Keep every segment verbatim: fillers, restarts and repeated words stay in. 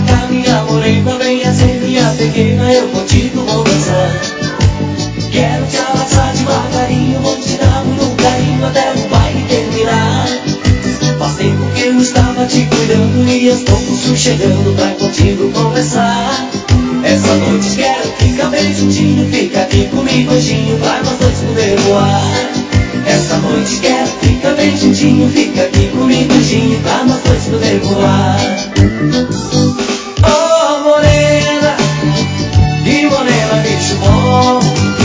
cá, minha morena, venha ser minha pequena, eu contigo vou dançar. Quero te abraçar devagarinho, vou te dar muito carinho até o baile terminar. Faz tempo que eu estava te cuidando e aos poucos fui chegando pra contigo conversar. Essa noite quero ficar bem juntinho, fica aqui comigo anjinho, pra nós dois poder voar. Essa noite quero ficar bem juntinho, fica aqui comigo anjinho, pra nós dois poder voar. Oh morena, que morena, bicho bom.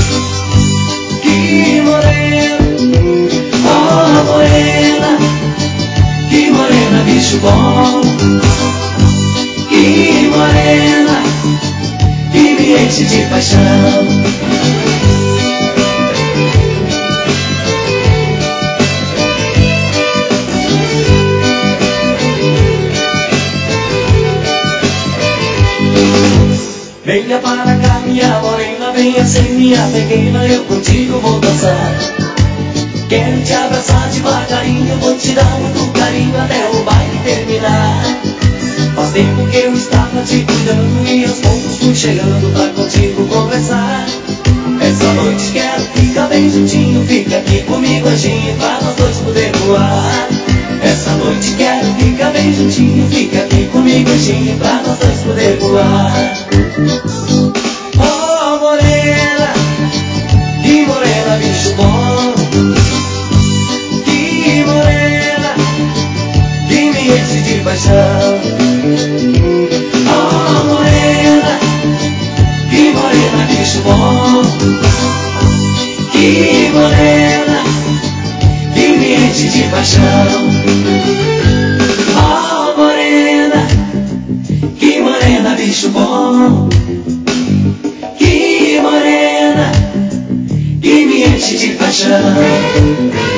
Que morena, oh morena, que morena, bicho bom. Que morena, que me enche de paixão. Venha para cá, minha morena, venha ser minha pequena, eu contigo vou dançar. Quero te abraçar devagarinho, vou te dar muito carinho até o baile terminar. Faz tempo que eu estava te cuidando e aos poucos fui chegando pra contigo conversar. Essa noite quero ficar bem juntinho, fica aqui comigo anjinho, pra nós dois poder voar. Essa noite quero ficar bem juntinho, fica aqui comigo anjinho, pra nós dois poder voar. Oh morena, que morena, bicho bom. Que morena, que me enche de paixão. Oh morena, que morena, bicho bom. Que morena, que me enche de paixão. Oh morena, que morena, bicho bom. Que morena, que me enche de paixão.